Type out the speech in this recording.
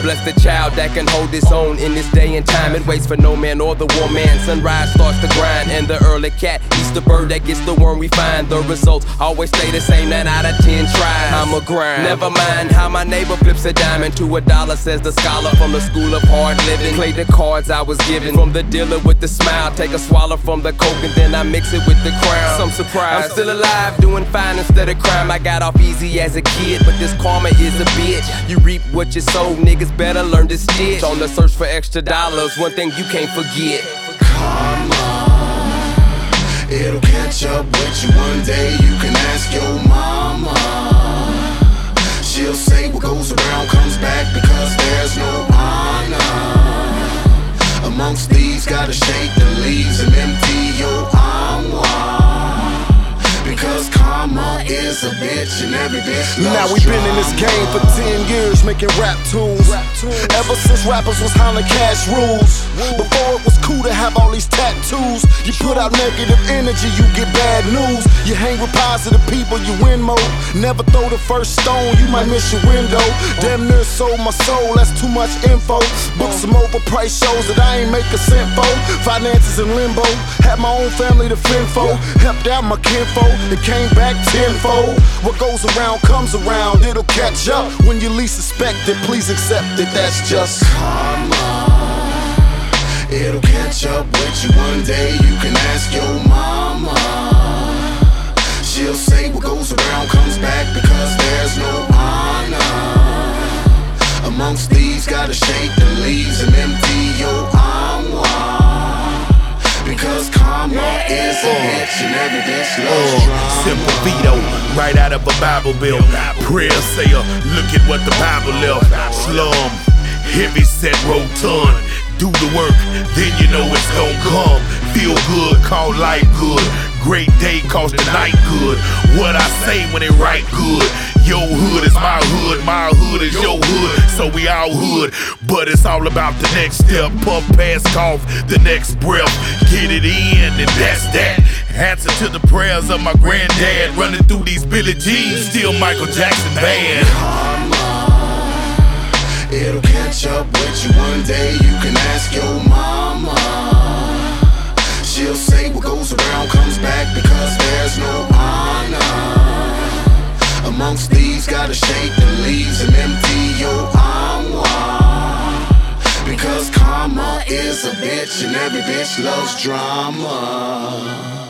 Bless the child that can hold his own in this day and time. It waits for no man or the woman. Sunrise starts to grind, and the early cat eats the bird that gets the worm we find. The results always stay the same, 9 out of 10 tries. I'm a grind. Never mind how my neighbor flips a dime into $1, says the scholar from the school of hard living. Play the cards I was given from the dealer with the smile. Take a swallow from the coke and then I mix it with the crown. Some surprise, I'm still alive, doing fine instead of crime. I got off easy as a kid, but this karma is a bitch. You reap what you sow, niggas better learn to stitch. On the search for extra dollars, one thing you can't forget: karma. It'll catch up with you one day. You can ask your mama. She'll say what goes around comes back, because there's no honor amongst thieves. Gotta shake the leaves and empty your armoire, because karma is a bitch and every bitch loves Now we've been in this game for 10 years making rap tunes. Ever since rappers was hollering cash rules. Before it was cool to have all these tattoos. You put out negative energy, you get bad news. You hang with positive people, you win more. Never throw the first stone, you might miss your window. Damn near sold my soul, that's too much info. Book some overpriced shows that I ain't make a cent for. Finances in limbo, had my own family to fend for. Helped out my kinfolk, it came back tenfold. What goes around comes around, it'll catch up when you least suspect it. Please accept it, that's just karma. It'll catch up with you one day. You can ask your mama. She'll say what goes around comes back, because there's no honor amongst thieves. Gotta shake the leaves and empty your armoire, because karma is a bitch and every bitch loves drama. Simple Vito, right out of a Bible bill. Prayer sayer, look at what the Bible left. Slum, heavy set, rotund. Do the work, then you know it's gon' come. Feel good, call life good. Great day, cause the night good. What I say when it right good. Your hood is my hood is your hood. So we all hood, but it's all about the next step. Puff, pass, cough, the next breath. Get it in, and that's that. Answer to the prayers of my granddad. Running through these Billie Jeans, still Michael Jackson band. It'll catch up with you one day. You can ask your mama. She'll say what goes around comes back, because there's no honor amongst thieves. Gotta shake the leaves and empty your armoire, because karma is a bitch and every bitch loves drama.